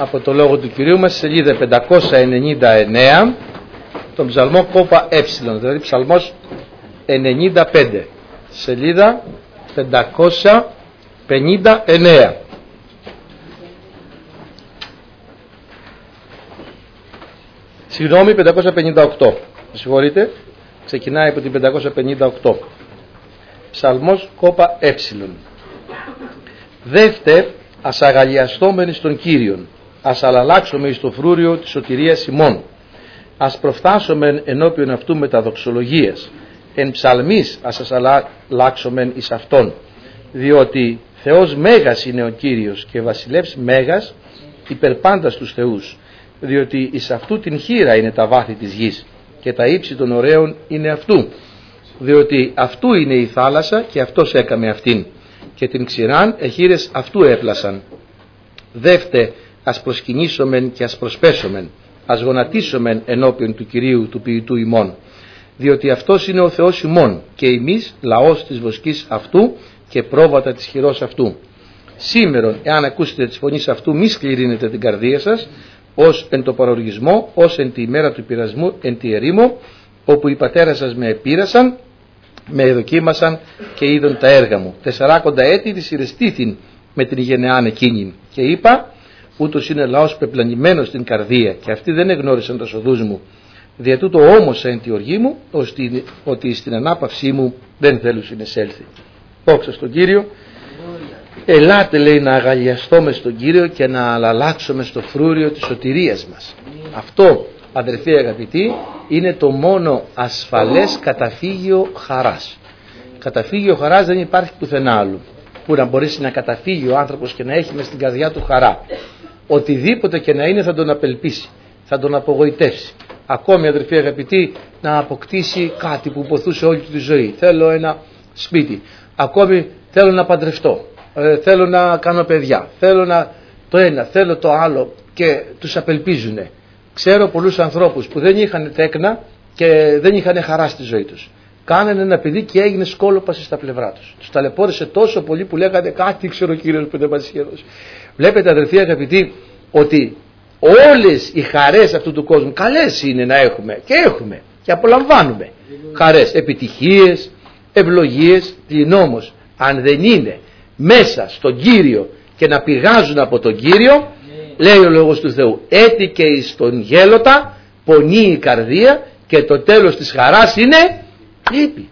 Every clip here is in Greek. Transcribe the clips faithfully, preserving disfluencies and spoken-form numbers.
από το Λόγο του Κυρίου μας, σελίδα πεντακόσια ενενήντα εννέα, τον ψαλμό κόπα ε, δηλαδή ψαλμός ενενήντα πέντε, σελίδα πεντακόσια πενήντα εννέα. Συγγνώμη, πεντακόσια πενήντα οκτώ, συγχωρείτε, ξεκινάει από την πεντακόσια πενήντα οκτώ. Ψαλμός κόπα ε. Δεύτε ας αγαλιαστόμεν στον Κύριον, ας αλλάξουμε εις το φρούριο της σωτηρίας ημών, ας προφθάσομεν ενώπιον αυτού με τα δοξολογίας, εν ψαλμής ας ας αλλάξομεν εις αυτόν, διότι Θεός μέγας είναι ο Κύριος και βασιλεύς μέγας υπερπάντας τους θεούς, διότι εις αυτού την χείρα είναι τα βάθη της γης και τα ύψη των ωραίων είναι αυτού, διότι αυτού είναι η θάλασσα και αυτός έκαμε αυτήν και την ξηράν εχείρες αυτού έπλασαν. Δεύτε ας προσκυνήσομεν και ας προσπέσομεν, ας γονατίσομεν ενώπιον του Κυρίου του ποιητού ημών, διότι αυτός είναι ο Θεός ημών και εμείς λαός της βοσκής αυτού και πρόβατα της χειρός αυτού. Σήμερον εάν ακούσετε της φωνής αυτού μη σκληρύνετε την καρδία σας, ως εν το παροργισμό, ως εν τη ημέρα του πειρασμού, εν τη ερήμο, όπου οι πατέρες σας με επήρασαν, με εδοκίμασαν και είδον τα έργα μου. Τεσσαράκοντα έτη δυσυρεστήθην με την γενεάν εκείνη. Και είπα, ούτως είναι λαός πεπλανημένος στην καρδία, και αυτοί δεν εγνώρισαν τα οδούς μου. Δια τούτο όμωσα εν τη οργή μου, ώστε ότι στην ανάπαυσή μου δεν θέλουν συνεσέλθει. Δόξα στον Κύριο. Ελάτε, λέει, να αγαλιαστούμε στον Κύριο και να αλλάξουμε στο φρούριο της σωτηρίας μας. Αυτό, αδερφοί αγαπητοί, είναι το μόνο ασφαλές καταφύγιο χαράς. Καταφύγιο χαράς δεν υπάρχει πουθενά άλλου που να μπορέσει να καταφύγει ο άνθρωπος και να έχει μες στην καρδιά του χαρά. Οτιδήποτε και να είναι θα τον απελπίσει, θα τον απογοητεύσει. Ακόμη, αδερφοί αγαπητοί, να αποκτήσει κάτι που ποθούσε όλη του τη ζωή. Θέλω ένα σπίτι, ακόμη θέλω να παντρευτώ, ε, θέλω να κάνω παιδιά, θέλω να το ένα, θέλω το άλλο, και τους απελπίζουν. Ξέρω πολλούς ανθρώπους που δεν είχαν τέκνα και δεν είχαν χαρά στη ζωή τους. Κάνανε ένα παιδί και έγινε σκόλοπαση στα πλευρά τους. Τους ταλαιπώρησε τόσο πολύ που λέγανε κάτι ξέρω Κύριος που δεν μας είχε δώσει. Βλέπετε, αδερφοί αγαπητοί, ότι όλες οι χαρές αυτού του κόσμου καλές είναι να έχουμε, και έχουμε και απολαμβάνουμε χαρές, επιτυχίες, ευλογίες. Την όμως αν δεν είναι μέσα στον Κύριο και να πηγάζουν από τον Κύριο, λέει ο Λόγος του Θεού, έτι και εις τον γέλοτα πονεί η καρδία και το τέλος της χαράς είναι λύπη.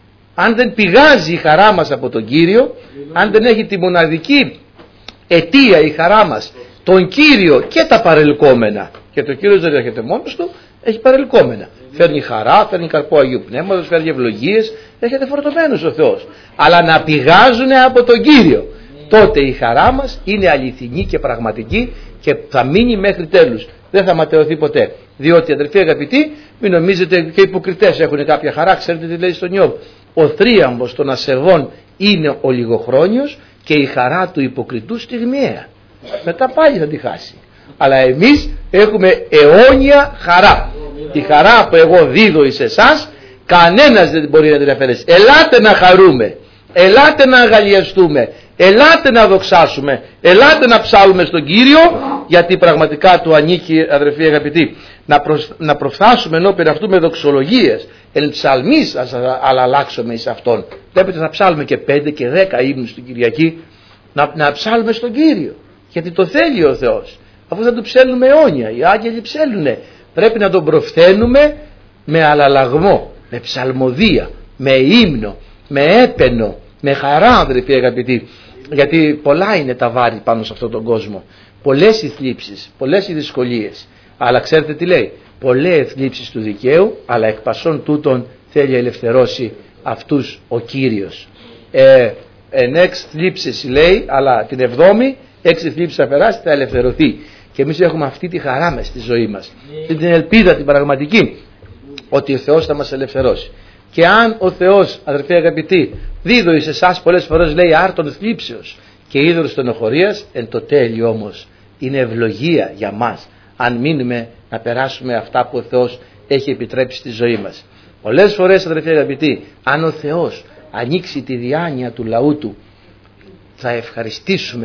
Αν δεν πηγάζει η χαρά μας από τον Κύριο, αν δεν έχει τη μοναδική αιτία η χαρά μας τον Κύριο και τα παρελκόμενα, και το Κύριος δεν έρχεται μόνος του, έχει παρελκόμενα. Φέρνει χαρά, φέρνει καρπό Αγίου Πνεύματος, φέρνει ευλογίες, έρχεται φορτωμένος ο Θεός. Αλλά να πηγάζουν από τον Κύριο, τότε η χαρά μας είναι αληθινή και πραγματική και θα μείνει μέχρι τέλους. Δεν θα ματαιωθεί ποτέ. Διότι, αδερφοί αγαπητοί, μην νομίζετε, και οι υποκριτές έχουν κάποια χαρά. Ξέρετε τι λέει στον Ιώβ? Ο θρίαμβος των ασεβών είναι ο λιγοχρόνιος και η χαρά του υποκριτού στιγμιαία. Μετά πάλι θα τη χάσει. Αλλά εμείς έχουμε αιώνια χαρά. Η χαρά που εγώ δίδω εις εσάς, κανένας δεν μπορεί να την αφαιρέσει. Ελάτε να χαρούμε, ελάτε να αγαλιαστούμε, ελάτε να δοξάσουμε, ελάτε να ψάλουμε στον Κύριο, γιατί πραγματικά του ανήκει, αδερφοί αγαπητοί, να, προσ, να προφθάσουμε ενώπιον αυτού με δοξολογίες, εν ψαλμής ας αλλάξουμε εις αυτόν. Βλέπετε, θα ψάλουμε και πέντε και δέκα ύμνους την Κυριακή, να, να ψάλουμε στον Κύριο, γιατί το θέλει ο Θεός. Αφού θα του ψέλνουμε αιώνια, οι άγγελοι ψέλνουνε. Πρέπει να τον προφθαίνουμε με αλλαλαγμό, με ψαλμοδία, με ύμνο, με έπαινο, με χαρά, αδερφοί αγαπητοί. Γιατί πολλά είναι τα βάρη πάνω σε αυτόν τον κόσμο. Πολλές οι θλίψεις, πολλές οι δυσκολίες. Αλλά ξέρετε τι λέει? Πολλές θλίψεις του δικαίου, αλλά εκ πασών τούτων θέλει ελευθερώσει αυτούς ο Κύριος. Ε, εν έξι θλίψεις λέει, αλλά την εβδόμη έξι θλίψεις θα περάσει, θα ελευθερωθεί. Και εμείς έχουμε αυτή τη χαρά μες στη ζωή μας, yeah. την ελπίδα την πραγματική, ότι ο Θεός θα μας ελευθερώσει. Και αν ο Θεός, αδερφοί αγαπητοί, δίδω εις εσάς πολλές φορές λέει άρτον θλίψεως και είδωρος στενοχωρίας, εν το τέλειο όμως είναι ευλογία για μας, αν μείνουμε να περάσουμε αυτά που ο Θεός έχει επιτρέψει στη ζωή μας. Πολλές φορές, αδερφοί αγαπητοί, αν ο Θεός ανοίξει τη διάνοια του λαού του, θα ευχαριστήσουμε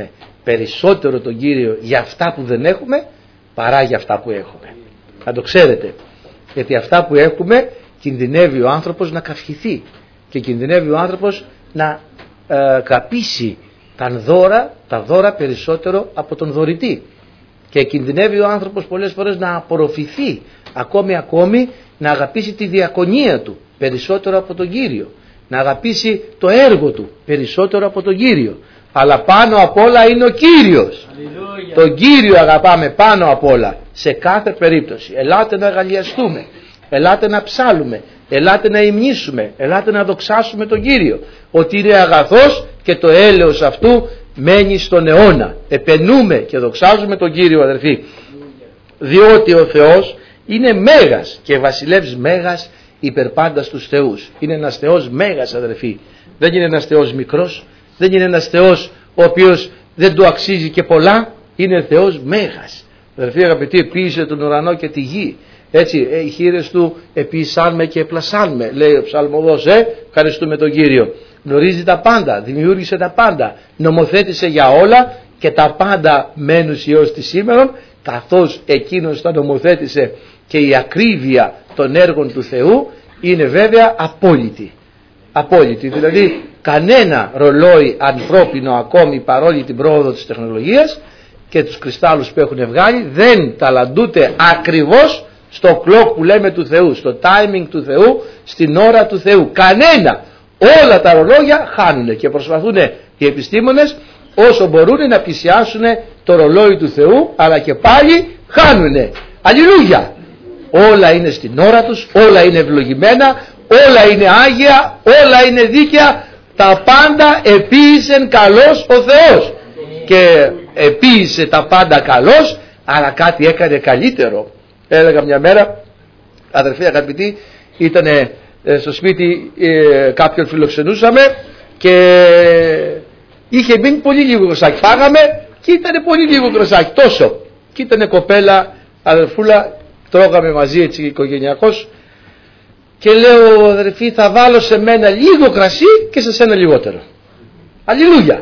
περισσότερο τον Κύριο για αυτά που δεν έχουμε παρά για αυτά που έχουμε. Να το ξέρετε, γιατί αυτά που έχουμε κινδυνεύει ο άνθρωπος να καυχηθεί και κινδυνεύει ο άνθρωπος να ε, καπίσει τα δώρα, τα δώρα περισσότερο από τον δωρητή, και κινδυνεύει ο άνθρωπος πολλές φορές να απορροφηθεί ακόμη ακόμη, να αγαπήσει τη διακονία του περισσότερο από τον Κύριο, να αγαπήσει το έργο του περισσότερο από τον Κύριο. Αλλά πάνω απ' όλα είναι ο Κύριος. Αλληλούια. Τον Κύριο αγαπάμε πάνω απ' όλα σε κάθε περίπτωση. Ελάτε να αγαλιαστούμε, ελάτε να ψάλουμε, ελάτε να υμνήσουμε, ελάτε να δοξάσουμε τον Κύριο, ότι είναι αγαθός και το έλεος αυτού μένει στον αιώνα. Επενούμε και δοξάζουμε τον Κύριο, αδερφοί, διότι ο Θεός είναι μέγας και βασιλεύς μέγας υπερπάντα στους θεούς. Είναι ένας Θεός μέγας, αδερφοί. Δεν είναι ένας Θεός μικρός, δεν είναι ένας Θεός ο οποίος δεν του αξίζει και πολλά. Είναι Θεός μέγας. Αδερφοί αγαπητοί, επίησε τον ουρανό και τη γη. Έτσι, οι χείλες του επίησαν και επλασάν με, λέει ο ψαλμοδός. Ε, ευχαριστούμε τον Κύριο. Γνωρίζει τα πάντα, δημιούργησε τα πάντα, νομοθέτησε για όλα και τα πάντα μένουν έως τη σήμερα, καθώς εκείνος τα νομοθέτησε, και η ακρίβεια των έργων του Θεού είναι βέβαια απόλυτη. Απόλυτη, δηλαδή κανένα ρολόι ανθρώπινο ακόμη, παρόλη την πρόοδο της τεχνολογίας και τους κρυστάλλους που έχουν βγάλει, δεν ταλαντούται ακριβώς στο κλοκ που λέμε του Θεού, στο timing του Θεού, στην ώρα του Θεού. Κανένα. Όλα τα ρολόγια χάνουν και προσπαθούν οι επιστήμονες όσο μπορούν να πλησιάσουν το ρολόι του Θεού, αλλά και πάλι χάνουνε. Αλληλούια! Όλα είναι στην ώρα τους, όλα είναι ευλογημένα, όλα είναι άγια, όλα είναι δίκαια, τα πάντα επίησεν καλός ο Θεός. Και επίησε τα πάντα καλός, αλλά κάτι έκανε καλύτερο. Έλεγα μια μέρα, αδερφοί αγαπητοί, ήτανε στο σπίτι ε, κάποιον φιλοξενούσαμε και είχε μείνει πολύ λίγο κροσάκι. Φάγαμε και ήταν πολύ λίγο κροσάκι, τόσο. Και ήταν κοπέλα, αδερφούλα, τρώγαμε μαζί έτσι οικογενειακώς, και λέω, αδερφή, θα βάλω σε μένα λίγο κρασί και σε σένα λιγότερο. Αλληλούια!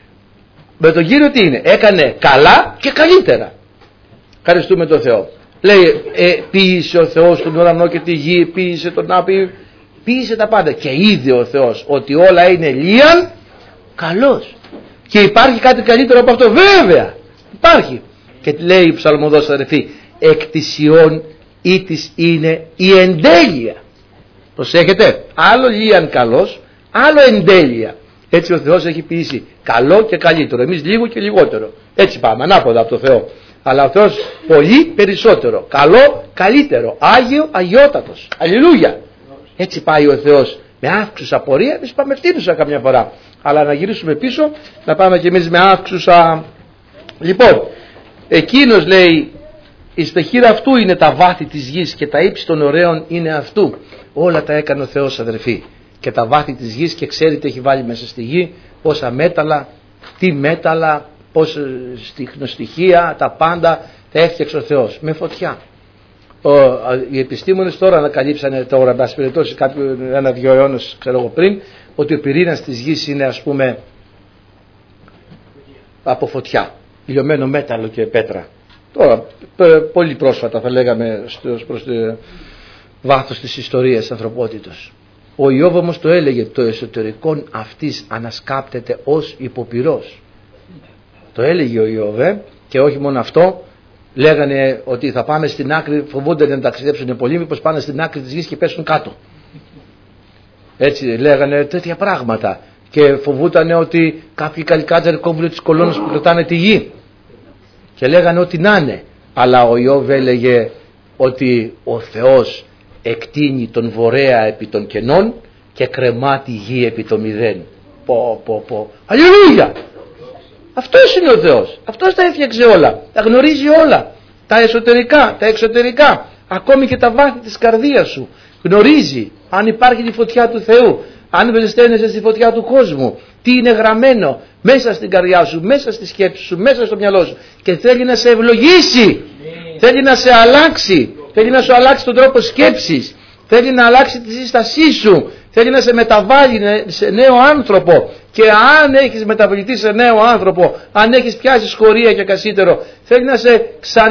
Με τον Κύριο τι είναι? Έκανε καλά και καλύτερα. Ευχαριστούμε τον Θεό. Λέει, ε, ποίησε ο Θεός τον ουρανό και τη γη, ποίησε τον άπη, ποίησε τα πάντα. Και είδε ο Θεός ότι όλα είναι λίαν καλός. Και υπάρχει κάτι καλύτερο από αυτό? Βέβαια υπάρχει. Και λέει η ψαλμοδός, αδερφή, εκ της Ιών ή της είναι η εντέλεια. Προσέχετε, άλλο λίαν καλός, άλλο εντέλεια. Έτσι ο Θεός έχει ποιήσει καλό και καλύτερο, εμείς λίγο και λιγότερο. Έτσι πάμε, ανάποδα από το Θεό. Αλλά ο Θεός πολύ περισσότερο, καλό, καλύτερο, άγιο, αγιότατος. Αλληλούια! Έτσι πάει ο Θεός με αύξουσα πορεία, εμείς πάμε φτύνουσα καμιά φορά. Αλλά να γυρίσουμε πίσω, να πάμε κι εμείς με αύξουσα. Λοιπόν, εκείνος λέει, εις τα χείρα αυτού είναι τα βάθη της γης και τα ύψη των ωραίων είναι αυτού. Όλα τα έκανε ο Θεός, αδερφοί. Και τα βάθη της γης, και ξέρει τι έχει βάλει μέσα στη γη, πόσα μέταλλα, τι μέταλλα, πόσα στοιχεία, τα πάντα τα έφτιαξε ο Θεός με φωτιά. Ο, οι επιστήμονες τώρα ανακαλύψανε, τώρα να περιπτώσει κάποιο ένα-δυο αιώνες ξέρω εγώ πριν, ότι ο πυρήνας της γης είναι, ας πούμε, από φωτιά, λιωμένο μέταλλο και πέτρα. Τώρα πολύ πρόσφατα θα λέγαμε προς το βάθος της ιστορίας της ανθρωπότητος. Ο Ιώβ όμως το έλεγε, το εσωτερικό αυτής ανασκάπτεται ως υποπυρός. Το έλεγε ο Ιώβ, και όχι μόνο αυτό, λέγανε ότι θα πάμε στην άκρη, φοβούνται να ταξιδέψουν πολύ, μήπως πάνε στην άκρη της γης και πέσουν κάτω. Έτσι λέγανε τέτοια πράγματα, και φοβούταν ότι κάποιοι καλικάτζαροι κόβουν τις κολόνες που κρατάνε τη γη, και λέγανε ότι να είναι. Αλλά ο Ιώβ έλεγε ότι ο Θεός εκτείνει τον βορέα επί των κενών και κρεμά τη γη επί το μηδέν. Πω πω πω, αλληλούια! Αυτός είναι ο Θεός, αυτός τα έφτιαξε όλα, τα γνωρίζει όλα, τα εσωτερικά, τα εξωτερικά, ακόμη και τα βάθη της καρδίας σου. Γνωρίζει αν υπάρχει τη φωτιά του Θεού, αν βεσταίνεσαι στη φωτιά του κόσμου, τι είναι γραμμένο μέσα στην καρδιά σου, μέσα στη σκέψη σου, μέσα στο μυαλό σου, και θέλει να σε ευλογήσει, mm. θέλει να σε αλλάξει, θέλει να σου αλλάξει τον τρόπο σκέψης, θέλει να αλλάξει τη σύστασή σου, θέλει να σε μεταβάλει σε νέο άνθρωπο. Και αν έχεις μεταβληθεί σε νέο άνθρωπο, αν έχεις πιάσει σχορία και κασίτερο, θέλει να σε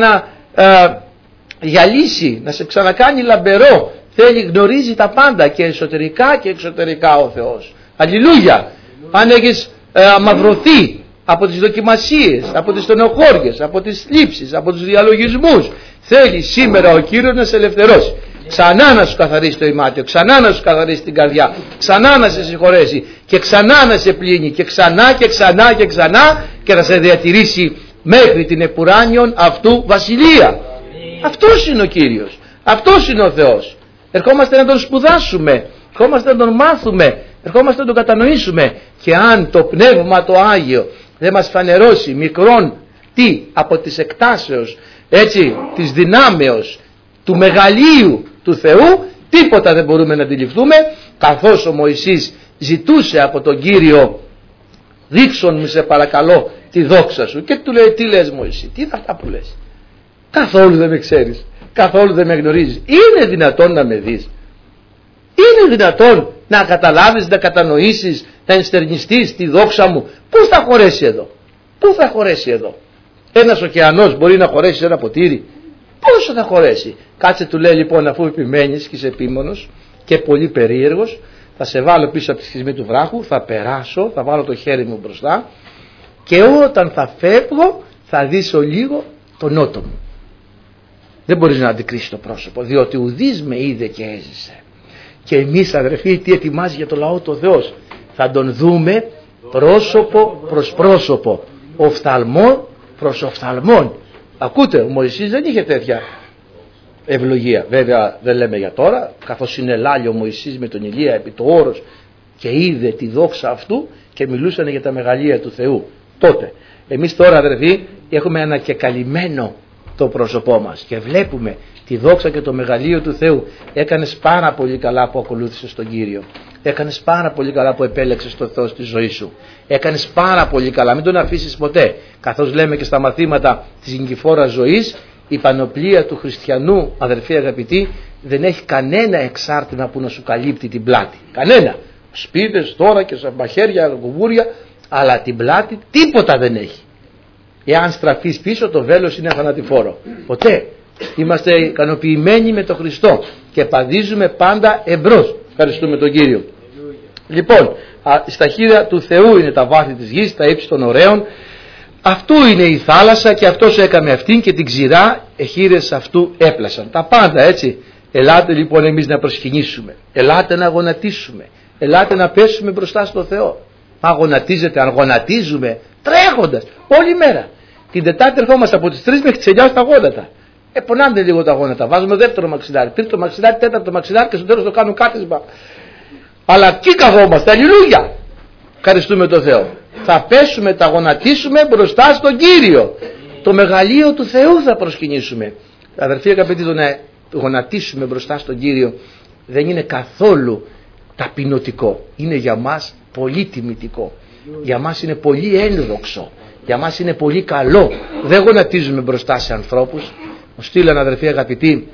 ξαναγιαλίσει, να σε ξανακάνει λαμπερό. Θέλει, γνωρίζει τα πάντα και εσωτερικά και εξωτερικά ο Θεός. Αλληλούια! Αν έχεις ε, αμαυρωθεί από τις δοκιμασίες, από τις στενοχώριες, από τις θλίψεις, από τους διαλογισμούς, θέλει σήμερα ο Κύριος να σε ελευθερώσει. Ξανά να σου καθαρίσει το ημάτιο, ξανά να σου καθαρίσει την καρδιά, ξανά να σε συγχωρέσει και ξανά να σε πλύνει και ξανά και ξανά και ξανά και να σε διατηρήσει μέχρι την επουράνιον αυτού βασιλεία. Αυτός είναι ο Κύριος, αυτός είναι ο Θεός. Ερχόμαστε να τον σπουδάσουμε, ερχόμαστε να τον μάθουμε, ερχόμαστε να τον κατανοήσουμε. Και αν το Πνεύμα το Άγιο δεν μας φανερώσει μικρόν τι από τις εκτάσεως, έτσι, της δυνάμεως του μεγαλείου του Θεού, τίποτα δεν μπορούμε να αντιληφθούμε. Καθώς ο Μωυσής ζητούσε από τον Κύριο, δείξον μου σε παρακαλώ τη δόξα σου, και του λέει, τι λες Μωυσή, τι είναι αυτά που λες, καθόλου δεν με ξέρεις, καθόλου δεν με γνωρίζεις, είναι δυνατόν να με δεις, είναι δυνατόν να καταλάβεις, να κατανοήσεις, να ενστερνιστείς τη δόξα μου? Πού θα χωρέσει εδώ, πού θα χωρέσει εδώ? Ένας ωκεανός μπορεί να χωρέσει σε ένα ποτήρι? Πόσο θα χωρέσει? Κάτσε, του λέει, λοιπόν, αφού επιμένεις και είσαι επίμονος και πολύ περίεργος, θα σε βάλω πίσω από τη σχισμή του βράχου, θα περάσω, θα βάλω το χέρι μου μπροστά και όταν θα φεύγω θα δεις ο λίγο τον νότο μου. Δεν μπορείς να αντικρίσεις το πρόσωπο, διότι ουδής με είδε και έζησε. Και εμείς, αδερφοί, τι ετοιμάζει για το λαό το Θεός? Θα τον δούμε πρόσωπο προς πρόσωπο, οφθαλμό προς οφθαλμόν. Ακούτε, ο Μωυσής δεν είχε τέτοια ευλογία. Βέβαια δεν λέμε για τώρα, καθώς συνελάλει ο Μωυσής με τον Ηλία επί το όρος και είδε τη δόξα αυτού και μιλούσαν για τα μεγαλεία του Θεού τότε. Εμείς τώρα, αδερφοί, έχουμε ανακεκαλυμμένο το πρόσωπό μας και βλέπουμε τη δόξα και το μεγαλείο του Θεού. Έκανες πάρα πολύ καλά που ακολούθησες τον Κύριο. Έκανες πάρα πολύ καλά που επέλεξες τον Θεό στη ζωή σου. Έκανες πάρα πολύ καλά, μην τον αφήσεις ποτέ. Καθώς λέμε και στα μαθήματα της νικηφόρας ζωής, η πανοπλία του χριστιανού, αδερφοί αγαπητοί, δεν έχει κανένα εξάρτημα που να σου καλύπτει την πλάτη. Κανένα. Σπίδες τώρα και μαχαίρια, κουμπούρια, αλλά την πλάτη τίποτα δεν έχει. Εάν στραφείς πίσω, το βέλος είναι θανατηφόρο. Ποτέ. Είμαστε ικανοποιημένοι με τον Χριστό και παδίζουμε πάντα εμπρός. Ευχαριστούμε τον Κύριο. Λοιπόν, στα χείλη του Θεού είναι τα βάθη της γης, τα ύψη των ωραίων. Αυτού είναι η θάλασσα και αυτός έκαμε αυτήν και την ξηρά εχείρες αυτού έπλασαν. Τα πάντα, έτσι. Ελάτε λοιπόν εμείς να προσκυνήσουμε. Ελάτε να γονατίσουμε. Ελάτε να πέσουμε μπροστά στο Θεό. Μα γονατίζετε, αν γονατίζουμε τρέχοντας όλη μέρα. Την Τετάρτη ερχόμαστε από τις τρεις μέχρι τις εννιά στα γόνατα. Ε, πονάνε λίγο τα γόνατα. Βάζουμε δεύτερο μαξιλάρι, τρίτο μαξιλάρι, τέταρτο μαξιλάρι και στο τέλος το κάνουμε κάθισμα. Αλλά εκεί καθόμαστε, αλληλούια. Ευχαριστούμε τον Θεό. Θα πέσουμε, τα γονατίσουμε μπροστά στον Κύριο. Το μεγαλείο του Θεού θα προσκυνήσουμε. Αδερφοί αγαπητοί, το να γονατίσουμε μπροστά στον Κύριο δεν είναι καθόλου ταπεινωτικό. Είναι για μας πολύ τιμητικό. Για μας είναι πολύ ένδοξο. Για μας είναι πολύ καλό. Δεν γονατίζουμε μπροστά σε ανθρώπους. Μου στείλαν, αδερφοί αγαπητοί,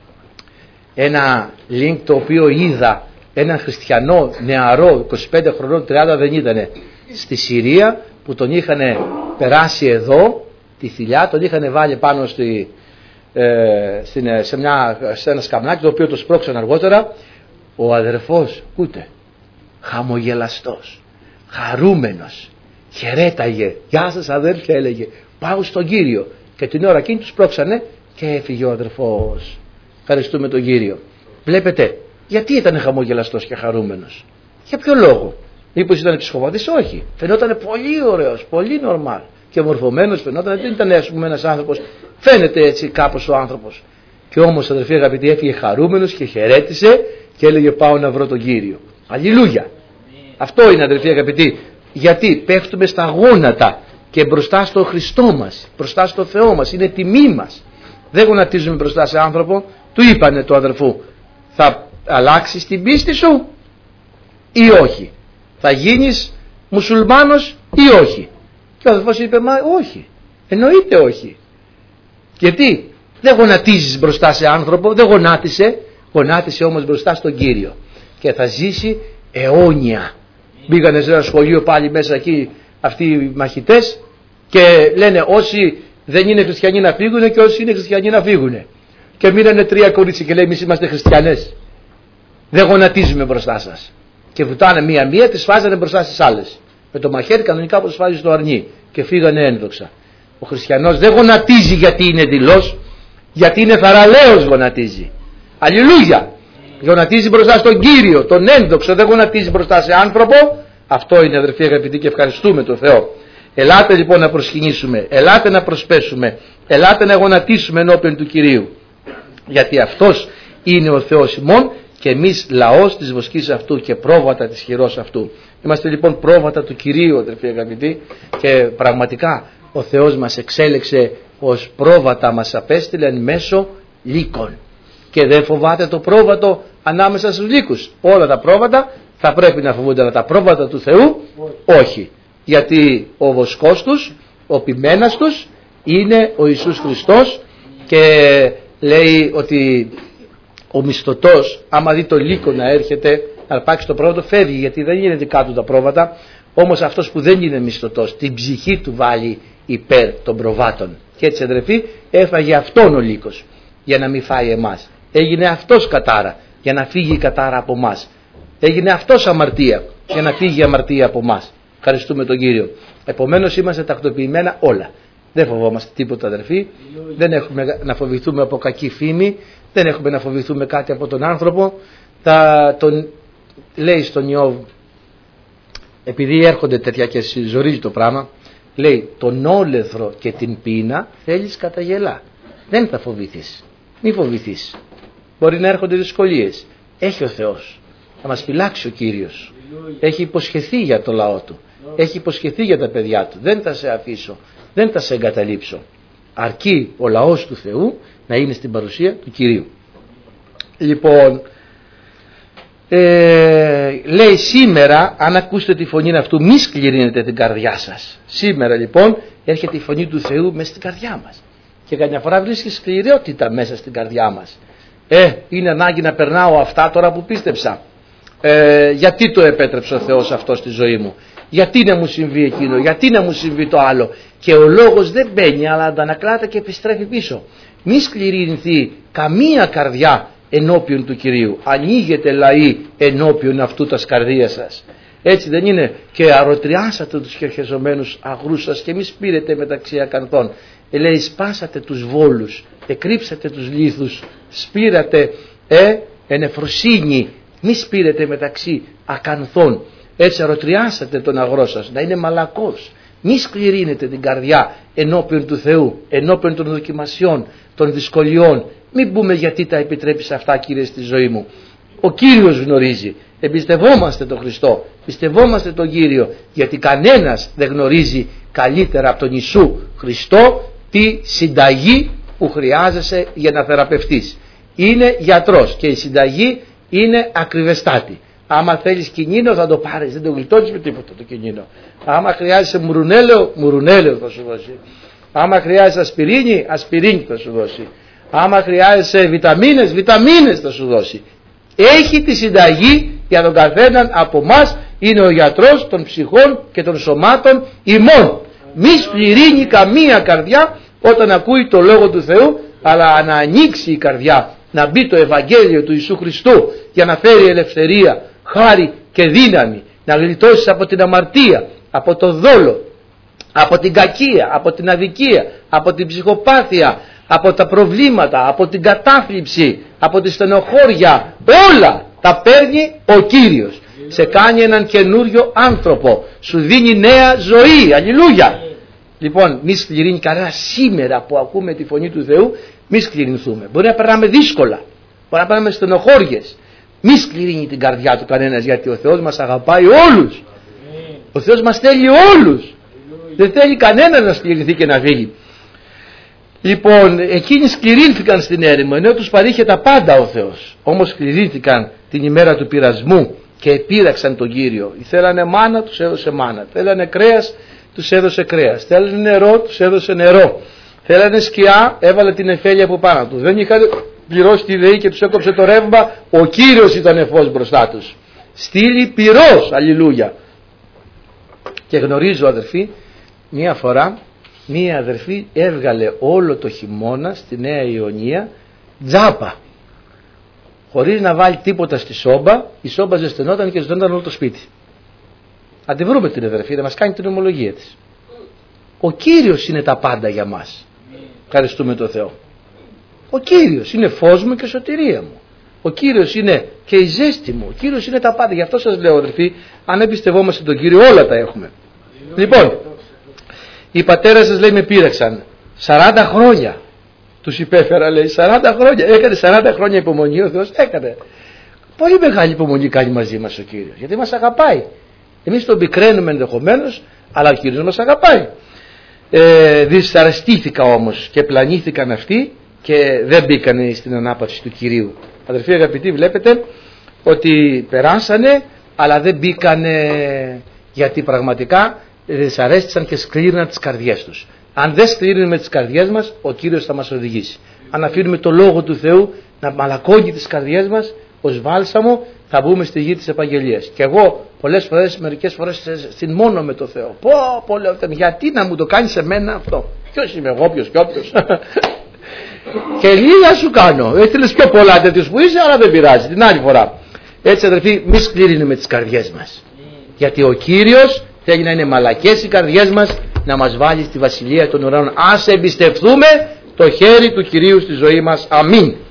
ένα link το οποίο είδα. Έναν χριστιανό νεαρό, είκοσι πέντε χρονών, τριάντα δεν ήτανε, στη Συρία, που τον είχαν περάσει εδώ τη θηλιά, τον είχαν βάλει πάνω στη, ε, στην, σε, μια, σε ένα σκαμνάκι, το οποίο το σπρώξαν αργότερα. Ο αδερφός, ούτε, χαμογελαστός, χαρούμενος, χαιρέταγε, γεια σας αδέρφια, έλεγε, πάω στον Κύριο. Και την ώρα εκείνη του σπρώξανε και έφυγε ο αδερφός. Ευχαριστούμε τον Κύριο. Βλέπετε, γιατί ήταν χαμογελαστός και χαρούμενος? Για ποιο λόγο? Μήπως ήταν ψυχοπαθής? Όχι. Φαινόταν πολύ ωραίος, πολύ νορμάλ και μορφωμένος φαινόταν. Δεν ήταν, ας πούμε, ένας άνθρωπος. Φαίνεται έτσι κάπως ο άνθρωπος. Και όμως, αδερφοί αγαπητοί, έφυγε χαρούμενος και χαιρέτησε και έλεγε, πάω να βρω τον Κύριο. Αλληλούια. Αυτό είναι, αδερφοί αγαπητοί. Γιατί πέφτουμε στα γόνατα και μπροστά στο Χριστό μας, μπροστά στο Θεό μας. Είναι τιμή μας. Δεν γονατίζουμε μπροστά σε άνθρωπο. Του είπανε του αδερφού, θα αλλάξεις την πίστη σου ή όχι? Θα γίνεις μουσουλμάνος ή όχι? Και ο αδελφός είπε, μα όχι, εννοείται όχι. Γιατί? Δεν γονατίζεις μπροστά σε άνθρωπο, δεν γονάτισε, γονάτισε όμως μπροστά στον Κύριο. και θα ζήσει αιώνια. Μπήκανε σε ένα σχολείο πάλι μέσα εκεί αυτοί οι μαχητές και λένε όσοι δεν είναι χριστιανοί να φύγουν και όσοι είναι χριστιανοί να φύγουν. Και μείνανε τρία κορίτσια και λέει εμείς είμαστε χριστιανές. Δεν γονατίζουμε μπροστά σας. Και βουτάνε μία-μία, τις φάζανε μπροστά στις άλλες. Με το μαχαίρι κανονικά όπως φάζει στο αρνί. Και φύγανε ένδοξα. Ο χριστιανός δεν γονατίζει γιατί είναι δειλός, γιατί είναι θαραλέος γονατίζει. Αλληλούια! Γονατίζει μπροστά στον Κύριο, τον ένδοξο, δεν γονατίζει μπροστά σε άνθρωπο. Αυτό είναι αδερφοί αγαπητοί και ευχαριστούμε τον Θεό. Ελάτε λοιπόν να προσκυνήσουμε, ελάτε να προσπέσουμε, ελάτε να γονατίσουμε ενώπιον του Κυρίου. Γιατί αυτός είναι ο Θεός ημών και εμείς λαός της βοσκής αυτού και πρόβατα της χειρός αυτού. Είμαστε λοιπόν πρόβατα του Κυρίου αδερφοί αγαπητοί και πραγματικά ο Θεός μας εξέλεξε ως πρόβατα, μας απέστειλε εν μέσω λύκων. Και δεν φοβάται το πρόβατο ανάμεσα στους λύκους. Όλα τα πρόβατα θα πρέπει να φοβούνται, αλλά τα πρόβατα του Θεού όχι. Γιατί ο βοσκός τους, ο ποιμένας τους είναι ο Ιησούς Χριστός και λέει ότι ο μισθωτός άμα δει το λύκο να έρχεται να αρπάξει το πρόβατο φεύγει, γιατί δεν είναι δικά του τα πρόβατα. Όμως αυτός που δεν είναι μισθωτός την ψυχή του βάλει υπέρ των προβάτων. Και έτσι αδερφοί έφαγε αυτόν ο λύκος για να μην φάει εμάς. Έγινε αυτός κατάρα για να φύγει η κατάρα από εμάς. Έγινε αυτός αμαρτία για να φύγει η αμαρτία από εμάς. Ευχαριστούμε τον Κύριο. Επομένως είμαστε τακτοποιημένα όλα. Δεν φοβόμαστε τίποτα αδερφοί. Δεν έχουμε να φοβηθούμε από κακή φήμη. Δεν έχουμε να φοβηθούμε κάτι από τον άνθρωπο. Τα, τον, λέει στον Ιώβ, επειδή έρχονται τέτοια και συζορίζει το πράγμα, λέει τον όλεθρο και την πείνα θέλεις καταγελά. Δεν θα φοβηθείς. Μη φοβηθείς. Μπορεί να έρχονται δυσκολίες. Έχει ο Θεός. Θα μας φυλάξει ο Κύριος. Έχει υποσχεθεί για το λαό του. Έχει υποσχεθεί για τα παιδιά του. Δεν θα σε αφήσω. Δεν θα σε εγκαταλείψω. Αρκεί ο λαός του Θεού να είναι στην παρουσία του Κυρίου. Λοιπόν, ε, λέει σήμερα, αν ακούσετε τη φωνή αυτού, μη σκληρύνετε την καρδιά σας. Σήμερα λοιπόν έρχεται η φωνή του Θεού μέσα στην καρδιά μας. Και καμιά φορά βρίσκει σκληρότητα μέσα στην καρδιά μας. Ε, είναι ανάγκη να περνάω αυτά τώρα που πίστεψα. Ε, γιατί το επέτρεψε ο Θεός αυτό στη ζωή μου? Γιατί να μου συμβεί εκείνο? Γιατί να μου συμβεί το άλλο? Και ο λόγος δεν μπαίνει, αλλά αντανακλάται και επιστρέφει πίσω. Μη σκληρυνθεί καμία καρδιά ενώπιον του Κυρίου. Ανοίγετε λαοί ενώπιον αυτού τας καρδίας σας. Έτσι δεν είναι? Και αρωτριάσατε τους χερχεζομένους αγρούς σας και μη σπείρετε μεταξύ ακανθών. Ε, λέει σπάσατε τους βόλους, εκρύψατε τους λίθους, σπήρατε ε, ενεφροσύνη, μη σπήρετε μεταξύ ακανθών. Έτσι αρωτριάσατε τον αγρό σας να είναι μαλακός. Μη σκληρύνετε την καρδιά ενώπιον του Θεού, ενώπιον των δοκιμασιών, των δυσκολιών. Μην πούμε γιατί τα επιτρέπεις αυτά Κύριε στη ζωή μου. Ο Κύριος γνωρίζει. Εμπιστευόμαστε τον Χριστό, πιστευόμαστε τον Κύριο, γιατί κανένας δεν γνωρίζει καλύτερα από τον Ιησού Χριστό τη συνταγή που χρειάζεσαι για να θεραπευτείς. Είναι γιατρός και η συνταγή είναι ακριβεστάτη. Άμα θέλεις κινήνο θα το πάρεις, δεν το γλιτώνεις με τίποτα το κινήνο. Άμα χρειάζεσαι μουρουνέλαιο, μουρουνέλαιο θα σου δώσει. Άμα χρειάζεσαι ασπιρίνη, ασπιρίνη θα σου δώσει. Άμα χρειάζεσαι βιταμίνες, βιταμίνες θα σου δώσει. Έχει τη συνταγή για τον καθέναν από μας, είναι ο γιατρός των ψυχών και των σωμάτων ημών. Μη σκληρύνει καμία καρδιά όταν ακούει το Λόγο του Θεού, αλλά να ανοίξει η καρδιά, να μπει το Ευαγγέλιο του Ιησού Χριστού για να φέρει ελευθερία, χάρη και δύναμη, να γλιτώσεις από την αμαρτία, από το δόλο, από την κακία, από την αδικία, από την ψυχοπάθεια, από τα προβλήματα, από την κατάθλιψη, από τη στενοχώρια. Όλα τα παίρνει ο Κύριος. Σε κάνει έναν καινούριο άνθρωπο, σου δίνει νέα ζωή. Αλληλούια. Λοιπόν, μη σκληρύνει κανένα σήμερα που ακούμε τη φωνή του Θεού, μη σκληρυνθούμε. Μπορεί να περνάμε δύσκολα, μπορεί να περνάμε στενοχώριες. Μη σκληρύνει την καρδιά του κανένας, γιατί ο Θεός μας αγαπάει όλους. Ο Θεός μας θέλει όλους. Δεν θέλει κανένας να σκληρυνθεί και να φύγει. Λοιπόν, εκείνοι σκληρύνθηκαν στην έρημο, ενώ τους παρήχε τα πάντα ο Θεός. Όμως σκληρύνθηκαν την ημέρα του πειρασμού και επήραξαν τον Κύριο. Θέλανε μάνα, τους έδωσε μάνα. Θέλανε κρέας, τους έδωσε κρέας. Θέλανε νερό, τους έδωσε νερό. Θέλανε σκιά, έβαλε την εφέλεια από πάνω του. Δεν είχαν πυρός στη ΔΕΗ και τους έκοψε το ρεύμα, ο Κύριος ήταν φως μπροστά τους. Στείλει πυρός, αλληλούια. Και γνωρίζω, αδερφοί, μία φορά μία αδερφή έβγαλε όλο το χειμώνα στη Νέα Ιωνία τζάπα, χωρίς να βάλει τίποτα στη σόμπα. Η σόμπα ζεσθενόταν και ζεσθενόταν όλο το σπίτι. Να τη βρούμε την αδερφή, να μας κάνει την ομολογία της. Ο Κύριος είναι τα πάντα για μας. Ευχαριστούμε τον Θεό. Ο Κύριος είναι φως μου και σωτηρία μου. Ο Κύριος είναι και η ζέστη μου. Ο Κύριος είναι τα πάντα. Γι' αυτό σας λέω, αδερφοί, αν εμπιστευόμαστε τον Κύριο, όλα τα έχουμε. Λοιπόν, οι πατέρες σας, λέει, με πείραξαν σαράντα χρόνια. Τους υπέφερα, λέει, σαράντα χρόνια. Έκανε σαράντα χρόνια υπομονή ο Θεός. Έκανε. Πολύ μεγάλη υπομονή κάνει μαζί μας ο Κύριος. Γιατί μας αγαπάει. Εμείς τον πικραίνουμε ενδεχομένως, αλλά ο Κύριος μας αγαπάει. Ε, δυσαρεστήθηκα όμως και πλανήθηκαν αυτοί και δεν μπήκανε στην ανάπαυση του Κυρίου. Αδερφοί αγαπητοί, βλέπετε ότι περάσανε, αλλά δεν μπήκανε, γιατί πραγματικά δυσαρέστησαν και σκλήριναν τις καρδιές τους. Αν δεν σκλήρινουμε τις καρδιές μας, ο Κύριος θα μας οδηγήσει. Αν αφήνουμε το Λόγο του Θεού να μαλακώνει τις καρδιές μας ως βάλσαμο, θα μπούμε στη γη της επαγγελίας. Και εγώ πολλές φορές, μερικές φορές θυμώνω με το Θεό. Πω, πω, λέω, γιατί να μου το κάνει σε μένα αυτό? Ποιος είμαι εγώ, ποιος και όποιος? Και λίγα σου κάνω. Έστειλες πιο πολλά τέτοιους που είσαι, αλλά δεν πειράζει. Την άλλη φορά. Έτσι, αδερφοί, μη σκληρύνουμε τις καρδιές μας. Γιατί ο Κύριος θέλει να είναι μαλακές οι καρδιές μας, να μας βάλει στη βασιλεία των ουρανών. Ας εμπιστευτούμε το χέρι του Κυρίου στη ζωή μας. Αμήν.